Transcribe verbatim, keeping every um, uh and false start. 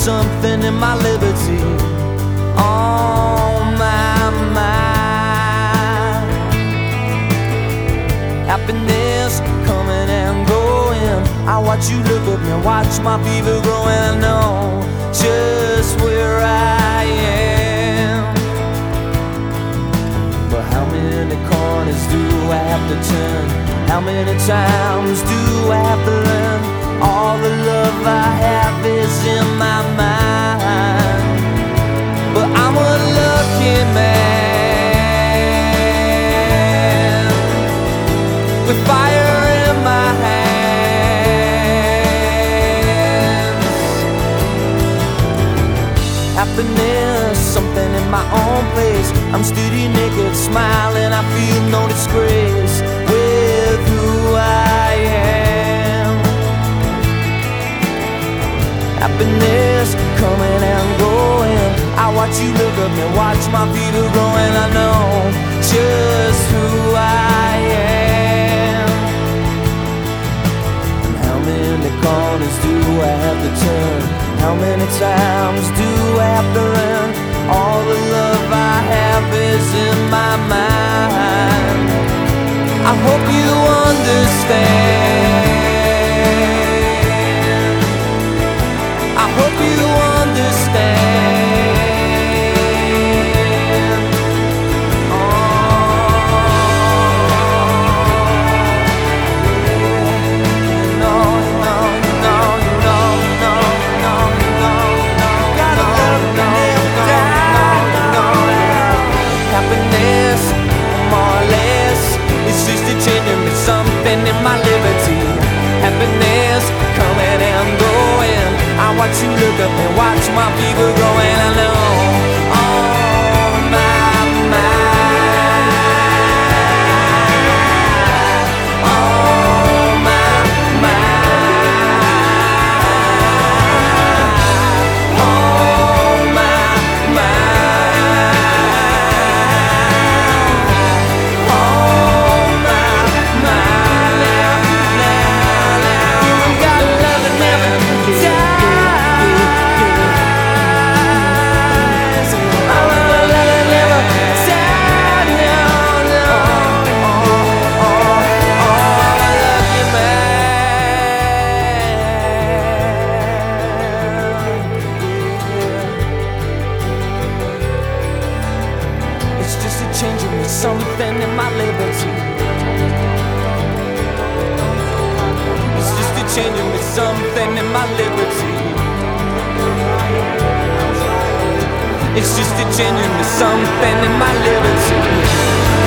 something in my liberty. On my mind, happiness coming and going. I watch you look at me, watch my fever growing. I know just where I am, but how many corners do I have to turn? How many times do I have to learn? All the love I have is in my mind, but I'm a lucky man with fire in my hands. Happiness, something in my own place. I'm steady naked, smiling, I feel no disgrace with who I am. Happiness coming and going. I watch you look at me, watch my feet are growing. I know just who I am. And how many corners do I have to turn? How many times do I have to learn? All the love I have is in my mind. I hope you understand. I hope you understand. Oh, no, no, no, no, no, no, no, no. Gotta love me down. Happiness, more or less, it's just a changing me something in my liberty. Happiness coming and going. I watch you look up and watch my fever growing. I know on my mind, on my mind, on my mind, on my mind. Got love that never dies. Changing me something in my liberty. It's just a changing me something in my liberty. It's just a changing me something in my liberty.